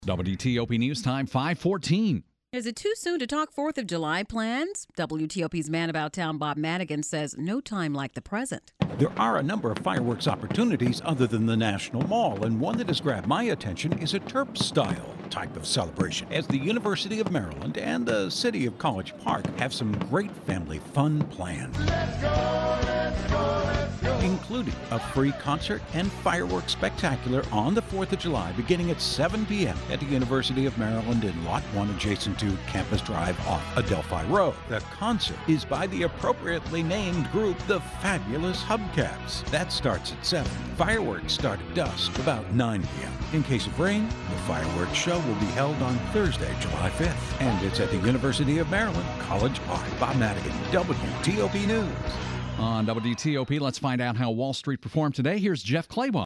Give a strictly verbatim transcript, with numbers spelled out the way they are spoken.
W T O P News Time, five fourteen. Is it too soon to talk fourth of July plans? W T O P's Man About Town, Bob Madigan, says no time like the present. There are a number of fireworks opportunities other than the National Mall, and one that has grabbed my attention is a Terp-style type of celebration, as the University of Maryland and the City of College Park have some great family fun planned. Let's go, let's go, let's go. Including a free concert and fireworks spectacular on the fourth of July beginning at seven p.m. at the University of Maryland in Lot one adjacent to Campus Drive off Adelphi Road. The concert is by the appropriately named group The Fabulous Hubcaps. That starts at seven. Fireworks start at dusk, about nine p.m. In case of rain, the fireworks show will be held on Thursday, July fifth. And it's at the University of Maryland, College Park. Bob Madigan, W T O P News. On W T O P, let's find out how Wall Street performed today. Here's Jeff Claiborne.